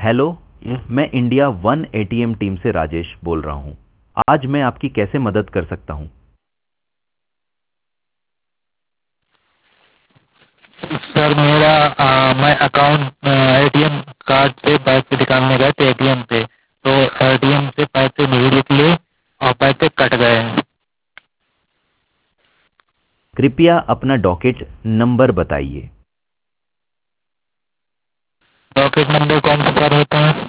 Hello. मैं India one ATM team से राजेश बोल रहा हूँ। आज मैं आपकी कैसे मदद कर सकता हूँ? सर मेरा मैं अकाउंट एटीएम कार्ड से पैसे निकालने गए थे एटीएम पे, तो एटीएम से पैसे नहीं निकले और पैसे कट गए हैं। कृपया अपना डॉकेट नंबर बताइए। डॉकेट नंबर कौन सा सर होता है?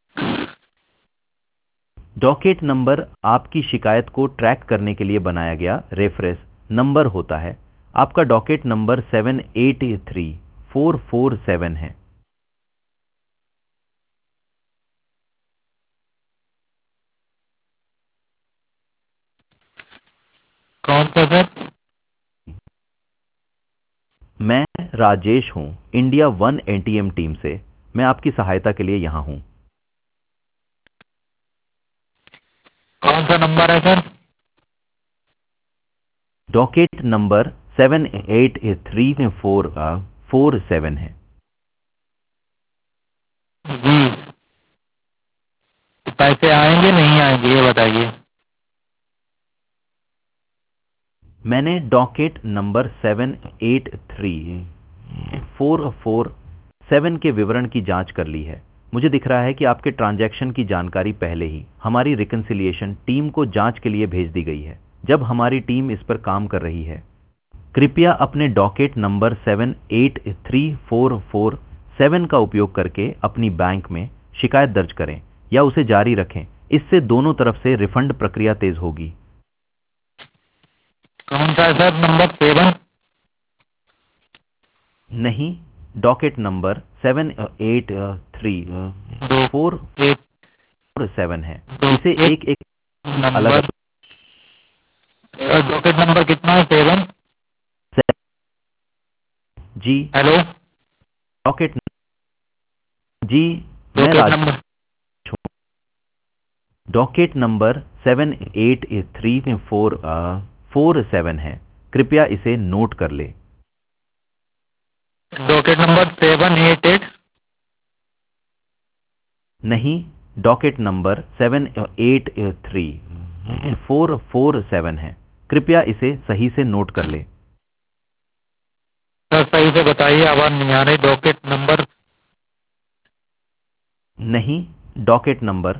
डॉकेट नंबर आपकी शिकायत को ट्रैक करने के लिए बनाया गया रेफरेंस नंबर होता है। आपका डॉकेट नंबर 783447 है। कौन सा सर? मैं राजेश हूँ, इंडिया वन एटीएम टीम से। मैं आपकी सहायता के लिए यहाँ हूँ। कौन सा नंबर है सर? डॉकेट नंबर 783447 है। जी, तो पैसे आएंगे नहीं आएंगे ये बताइए। मैंने डॉकेट नंबर 783447 के विवरण की जांच कर ली है। मुझे दिख रहा है कि आपके ट्रांजैक्शन की जानकारी पहले ही हमारी रिकंसिलिएशन टीम को जांच के लिए भेज दी गई है, जब हमारी टीम इस पर काम कर रही है। कृपया अपने डॉकेट नंबर 783447 का उपयोग करके अपनी बैंक में शिकायत दर्ज करें या उसे जारी रखें। इससे दोनों तरफ से रिफंड प्रक्रिया तेज होगी। कौन सा है सर नंबर 7? नहीं, डॉकेट नंबर दो 783447 एक है। दो इसे एक एक एक अलग नंबर। डॉकेट नंबर कितना है? 7? जी। हेलो, डॉकेट जी। मैं डॉकेट राज नंबर हूँ। डॉकेट नंबर 783447 है। कृपया इसे नोट कर ले। Docket number 788। नहीं, डॉकेट नंबर 783447 है। कृपया इसे सही से नोट कर ले। सर सही से बताइए, आवाज नहीं आ रही। डॉकेट नंबर नहीं, डॉकेट नंबर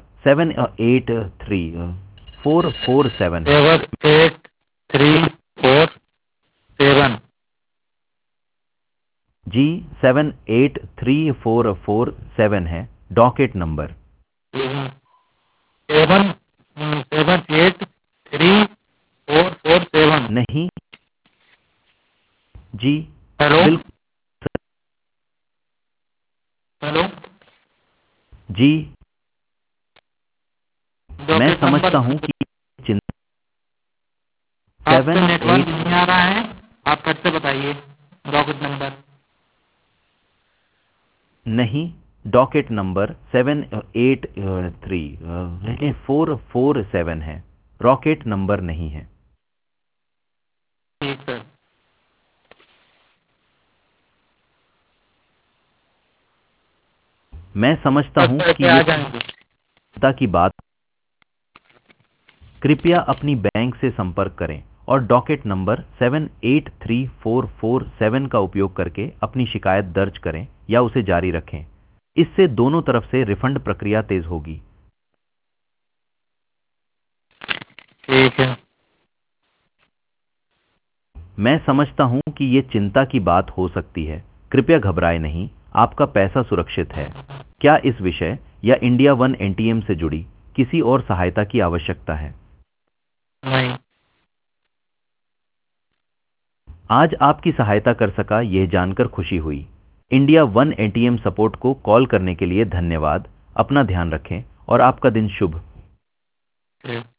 783447 है। 78347। जी, 783447 है डॉकेट नंबर। 7783447। नहीं। जी। हेलो, बिल्कुल। हेलो, जी। मैं डॉकेट नंबर समझता हूँ कि चिंता आपका सेवन नेटवर्क एट नहीं आ रहा है। आप फिर से बताइए डॉकेट नंबर। नहीं, डॉकेट नंबर 783447 है। रॉकेट नंबर नहीं है। ठीक सर। मैं समझता सर हूँ कि पैसे ये आ जाएंगे। चिंता की बात। कृपया अपनी बैंक से संपर्क करें और डॉकेट नंबर 783447 का उपयोग करके अपनी शिकायत दर्ज करें या उसे जारी रखें। इससे दोनों तरफ से रिफंड प्रक्रिया तेज होगी। ठीक है। मैं समझता हूं कि ये चिंता की बात हो सकती है। कृपया घबराएं नहीं, आपका पैसा सुरक्षित है। क्या इस विषय या इंडिया वन एटीएम से जुड़ी किसी और सहायता की आवश्यकता है? नहीं। आज आपकी सहायता कर सका यह जानकर खुशी हुई। इंडिया वन एटीएम सपोर्ट को कॉल करने के लिए धन्यवाद। अपना ध्यान रखें और आपका दिन शुभ। ठीक।